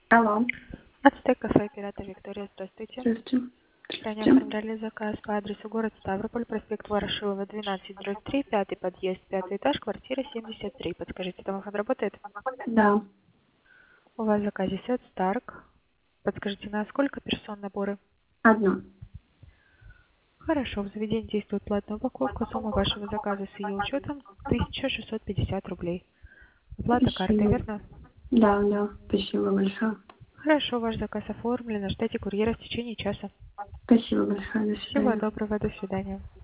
Алло. Ацтек кафе оператор Виктория, здравствуйте. Здравствуйте. Ранее Здравствуйте. оформляли заказ по адресу город Ставрополь, проспект Ворошилова, 12/3, пятый подъезд, пятый этаж, квартира 73. Подскажите, домофон работает? Да, У вас в заказе сет Старк. Подскажите, на сколько персон наборы? одно. Хорошо, в заведении действует платная упаковка. Сумма вашего заказа с ее учетом 1650 рублей. Оплата картой, Спасибо. верно? Да, спасибо большое. Хорошо, ваш заказ оформлен. Ждите курьера в течение часа. Спасибо большое. До Всего свидания. доброго, до свидания.